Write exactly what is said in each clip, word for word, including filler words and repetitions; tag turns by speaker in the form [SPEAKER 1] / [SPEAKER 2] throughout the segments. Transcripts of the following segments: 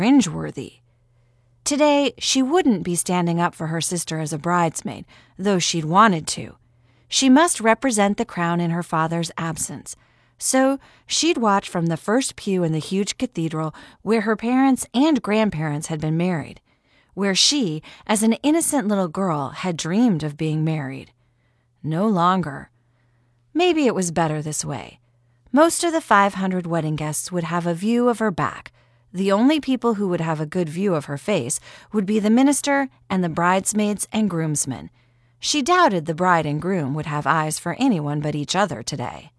[SPEAKER 1] cringeworthy. Today, she wouldn't be standing up for her sister as a bridesmaid, though she'd wanted to. She must represent the crown in her father's absence. So she'd watch from the first pew in the huge cathedral where her parents and grandparents had been married, where she, as an innocent little girl, had dreamed of being married. No longer. Maybe it was better this way. Most of the five hundred wedding guests would have a view of her back. The only people who would have a good view of her face would be the minister and the bridesmaids and groomsmen. She doubted the bride and groom would have eyes for anyone but each other today.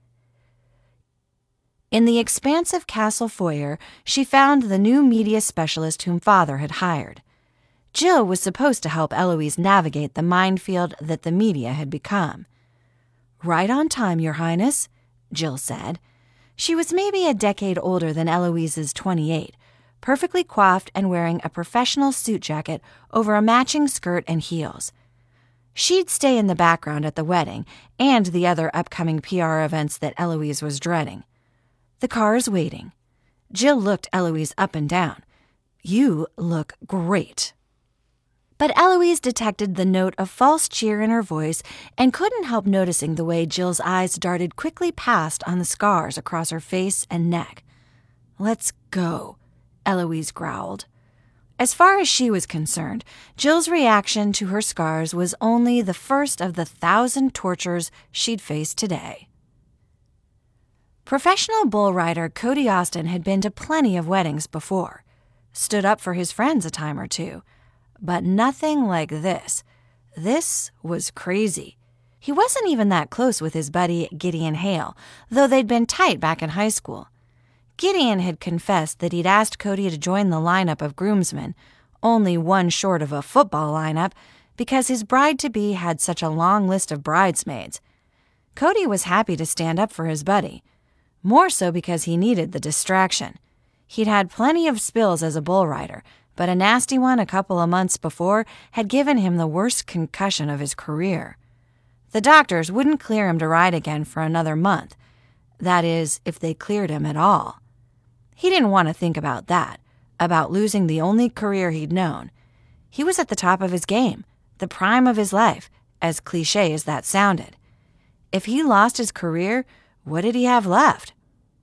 [SPEAKER 1] In the expansive castle foyer, she found the new media specialist whom Father had hired. Jill was supposed to help Eloise navigate the minefield that the media had become. "Right on time, Your Highness," Jill said. She was maybe a decade older than Eloise's twenty-eight, perfectly coiffed and wearing a professional suit jacket over a matching skirt and heels. She'd stay in the background at the wedding and the other upcoming P R events that Eloise was dreading. "The car is waiting." Jill looked Eloise up and down. "You look great." But Eloise detected the note of false cheer in her voice and couldn't help noticing the way Jill's eyes darted quickly past on the scars across her face and neck. "Let's go," Eloise growled. As far as she was concerned, Jill's reaction to her scars was only the first of the thousand tortures she'd face today. Professional bull rider Cody Austin had been to plenty of weddings before, stood up for his friends a time or two, but nothing like this. This was crazy. He wasn't even that close with his buddy Gideon Hale, though they'd been tight back in high school. Gideon had confessed that he'd asked Cody to join the lineup of groomsmen, only one short of a football lineup, because his bride-to-be had such a long list of bridesmaids. Cody was happy to stand up for his buddy, more so because he needed the distraction. He'd had plenty of spills as a bull rider, but a nasty one a couple of months before had given him the worst concussion of his career. The doctors wouldn't clear him to ride again for another month. That is, if they cleared him at all. He didn't want to think about that, about losing the only career he'd known. He was at the top of his game, the prime of his life, as cliché as that sounded. If he lost his career, what did he have left?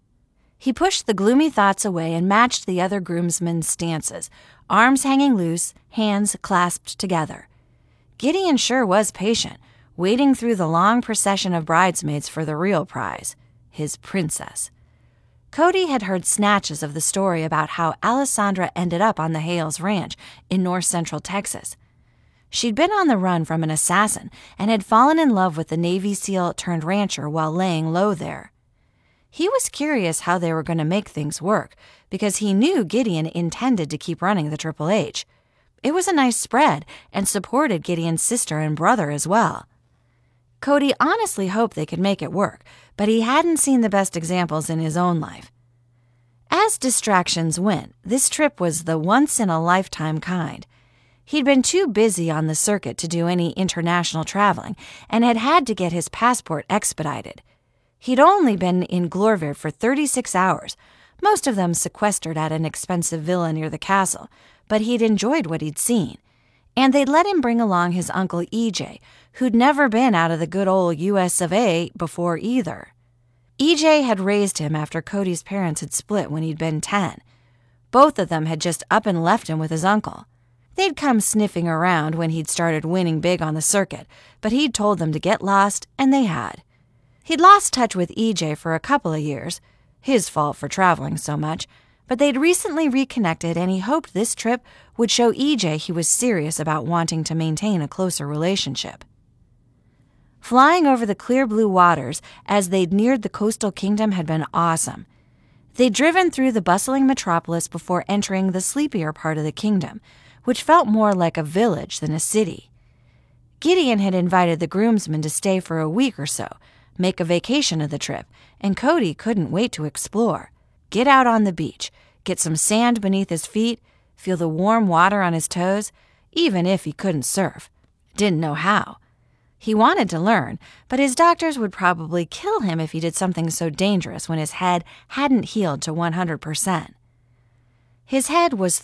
[SPEAKER 1] He pushed the gloomy thoughts away and matched the other groomsmen's stances, arms hanging loose, hands clasped together. Gideon sure was patient, waiting through the long procession of bridesmaids for the real prize, his princess. Cody had heard snatches of the story about how Alessandra ended up on the Hales Ranch in north-central Texas. She'd been on the run from an assassin and had fallen in love with the Navy SEAL turned rancher while laying low there. He was curious how they were going to make things work, because he knew Gideon intended to keep running the Triple H. It was a nice spread and supported Gideon's sister and brother as well. Cody honestly hoped they could make it work, but he hadn't seen the best examples in his own life. As distractions went, this trip was the once-in-a-lifetime kind. He'd been too busy on the circuit to do any international traveling and had had to get his passport expedited. He'd only been in Glorvir for thirty-six hours, most of them sequestered at an expensive villa near the castle, but he'd enjoyed what he'd seen. And they'd let him bring along his uncle E J, who'd never been out of the good old U S of A before either. E J had raised him after Cody's parents had split when he'd been ten. Both of them had just up and left him with his uncle. They'd come sniffing around when he'd started winning big on the circuit, but he'd told them to get lost, and they had. He'd lost touch with E J for a couple of years, his fault for traveling so much, but they'd recently reconnected and he hoped this trip would show E J he was serious about wanting to maintain a closer relationship. Flying over the clear blue waters as they'd neared the coastal kingdom had been awesome. They'd driven through the bustling metropolis before entering the sleepier part of the kingdom, which felt more like a village than a city. Gideon had invited the groomsmen to stay for a week or so, make a vacation of the trip, and Cody couldn't wait to explore. Get out on the beach, get some sand beneath his feet, feel the warm water on his toes, even if he couldn't surf. Didn't know how. He wanted to learn, but his doctors would probably kill him if he did something so dangerous when his head hadn't healed to one hundred percent. His head was